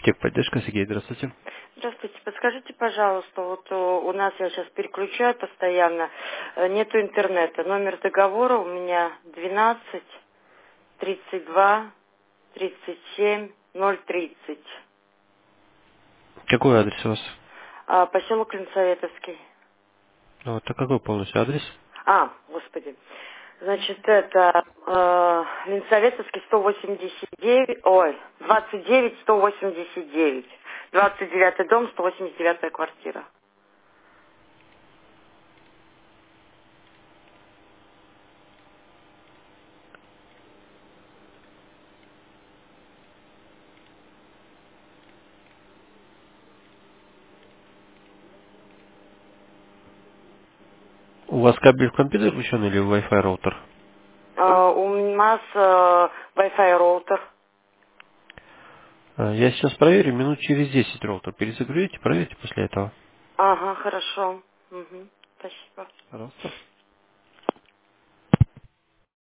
Техподдержка, Сергей, здравствуйте. Здравствуйте. Подскажите, пожалуйста, вот у нас я сейчас переключаю постоянно, нету интернета. Номер договора у меня 12 32 37 030. Какой адрес у вас? Поселок Ленсоветовский. Вот, а какой полностью адрес? Господи. Значит, это Ленсоветовский 189, 29 189. 29-й дом, 189-я квартира. У вас кабель в компьютер включен или Wi-Fi роутер? У нас Wi-Fi роутер. Я сейчас проверю, минут через 10 роутер. Перезагрузите, проверьте после этого. Ага, хорошо. Мгм. Спасибо. Пожалуйста.